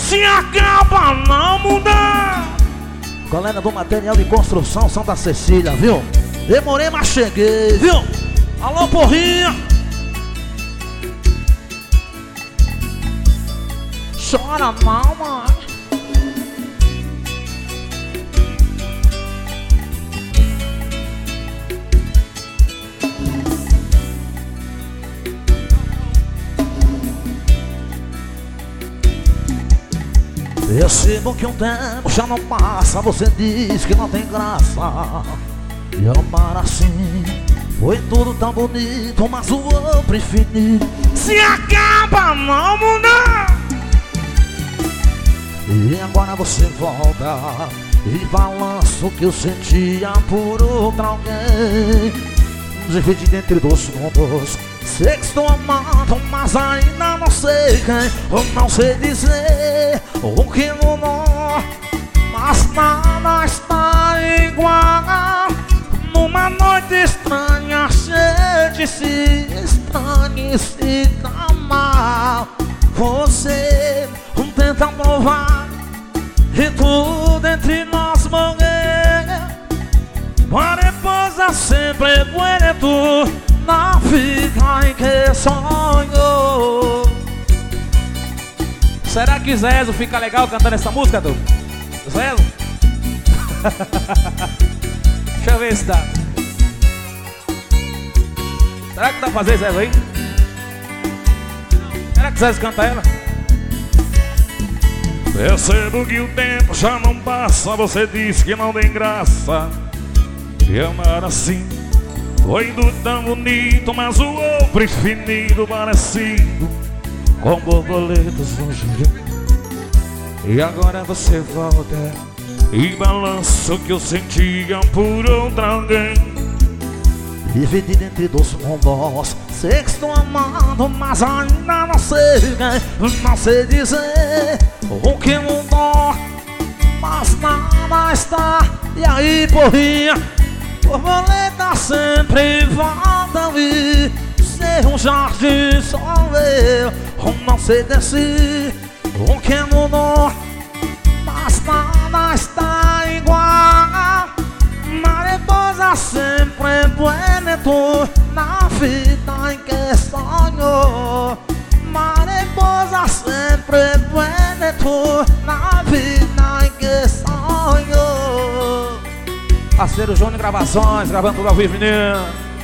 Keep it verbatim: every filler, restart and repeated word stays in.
se acaba não mudar. Galera do material de construção Santa Cecília, viu? Demorei, mas cheguei, viu? Alô, porrinha. Chora não, mano. Percebo que o tempo já não passa. Você diz que não tem graça. E amar assim foi tudo tão bonito, mas o outro infinito se acaba não mudar. E agora você volta e balança o que eu sentia por outra alguém. Dividido entre dois mundos. Sei que estou amando, mas ainda não sei quem. Eu não sei dizer o que mudou, mas nada está igual. Numa noite estranha, a gente se estranha e se dá mal. Você tenta provar e tudo entre nós morrer. Mariposa sempre bonito na vida em que sonhou. Será que Zezo fica legal cantando essa música, Du? Zezo? Deixa eu ver se dá. Será que dá pra fazer, Zezo, aí? Será que Zezo canta ela? Percebo que o tempo já não passa. Você diz que não tem graça. E amar assim foi tudo tão bonito, mas o outro infinito parecido com borboletas longe. E agora você volta e balança o que eu sentia por outra alguém. Dividido entre dois mundos. Sei que estou amando, mas ainda não sei quem. Não sei dizer o que mudou, mas nada está. E aí, porrinha? Borboleta sempre volta a vir. Ser um jardim só eu. Não sei decidir o que mudou, mas nada está igual. Mariposa sempre é bonito na vida em que sonhou. Mariposa sempre é bonito na vida em que sonhou. Parceiro Júnior Gravações, gravando tudo ao vivo, menino.